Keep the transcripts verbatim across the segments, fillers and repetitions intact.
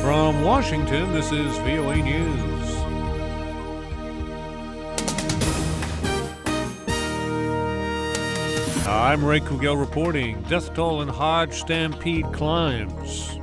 From Washington, this is V O A News. I'm Ray Kugel reporting. Death toll in Hajj stampede climbs.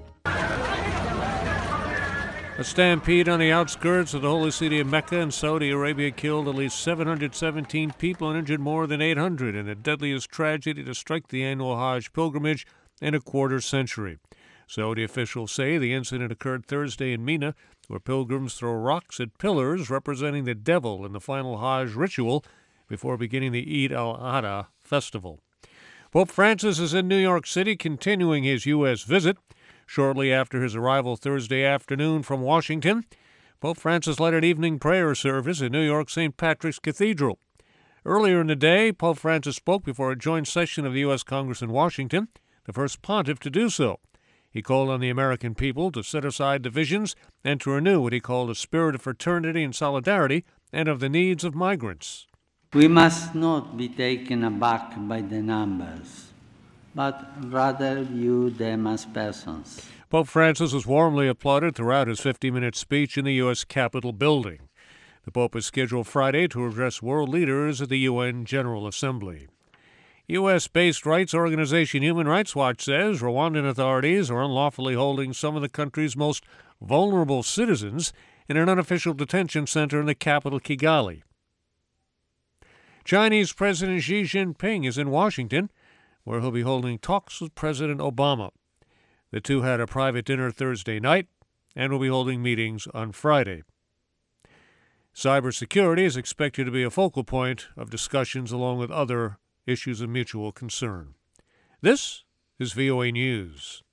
A stampede on the outskirts of the holy city of Mecca in Saudi Arabia killed at least seven hundred seventeen people and injured more than eight hundred in the deadliest tragedy to strike the annual Hajj pilgrimage in a quarter century. Saudi officials say the incident occurred Thursday in Mina, where pilgrims throw rocks at pillars representing the devil in the final Hajj ritual before beginning the Eid al-Adha festival. Pope Francis is in New York City continuing his U S visit. Shortly after his arrival Thursday afternoon from Washington, Pope Francis led an evening prayer service in New York Saint Patrick's Cathedral. Earlier in the day, Pope Francis spoke before a joint session of the U S Congress in Washington, the first pontiff to do so. He called on the American people to set aside divisions and to renew what he called a spirit of fraternity and solidarity and of the needs of migrants. We must not be taken aback by the numbers, but rather view them as persons. Pope Francis was warmly applauded throughout his fifty-minute speech in the U S Capitol building. The Pope is scheduled Friday to address world leaders at the U N General Assembly. U S-based rights organization Human Rights Watch says Rwandan authorities are unlawfully holding some of the country's most vulnerable citizens in an unofficial detention center in the capital, Kigali. Chinese President Xi Jinping is in Washington, where he'll be holding talks with President Obama. The two had a private dinner Thursday night and will be holding meetings on Friday. Cybersecurity is expected to be a focal point of discussions along with other issues of mutual concern. This is V O A News.